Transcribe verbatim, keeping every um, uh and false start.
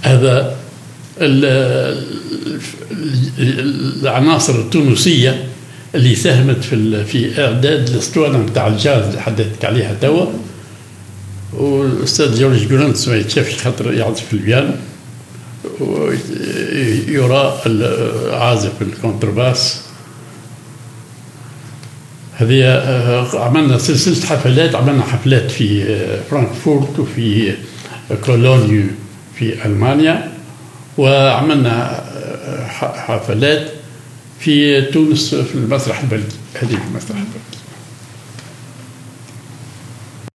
هذا العناصر التونسية اللي ساهمت في في إعداد الأسطوانة نتاع الجاز اللي حدثتك عليها توا. والأستاذ جورج جورانتس ما يتشافش خاطر يعزف البيانو، ويرى عازف الكونترباس. هذه عملنا سلسلة حفلات، عملنا حفلات في فرانكفورت وفي كولونيو في ألمانيا، وعملنا حفلات في تونس في المسرح البلدي. هذه في المسرح البلدي.